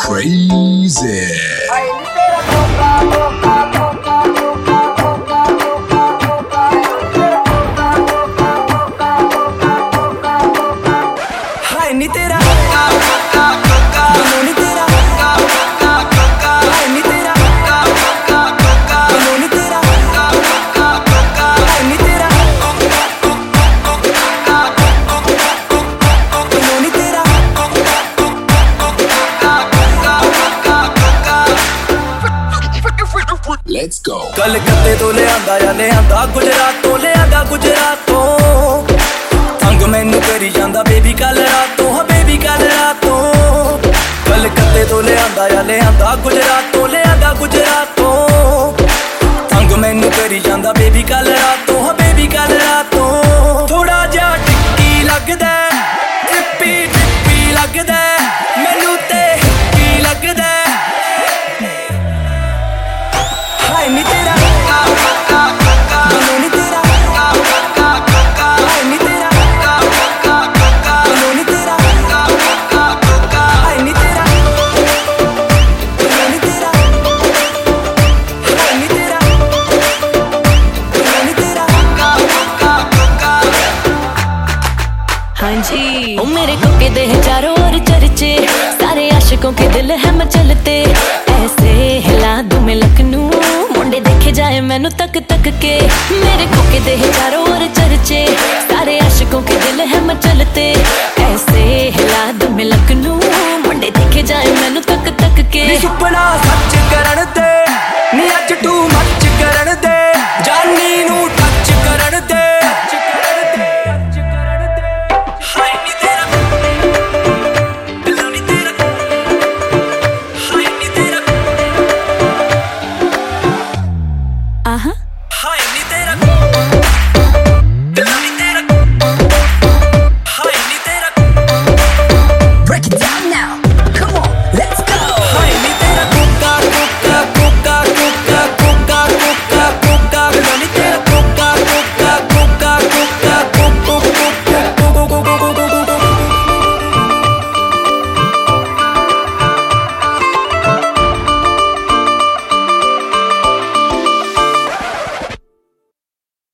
crazy. Let's go. कलकत्ते तो ले आंदा गुजरात तो ले आंदा गुजरातों तंग मैनू करी जांदा बेबी कल रातों हाँ बेबी कल रातों कलकत्ते तो ले आंदा गुजरात तो ले आंदा गुजरातों तंग मैनू करी जांदा बेबी कल रातों हाँ बेबी कल रातों थोड़ा जा टिक्की लगदा ट्रिप्पी लगदा मैनू ते की लगदा हाय नी तेरा ओ मेरे कोके दे हैं चारों ओर चर्चे सारे आशिकों के दिल है मचलते ऐसे हिला दूं मैं लखनऊ मुंडे देखे जाए मैनू तक तक के मेरे कोके दे हैं चारों ओर चर्चे सारे आशिकों के दिल है मचलते ऐसे हिला दूं मैं लखनऊ मुंडे देखे जाए मैनू तक तक के सुपना सच करन दे नी अज टू मच करन दे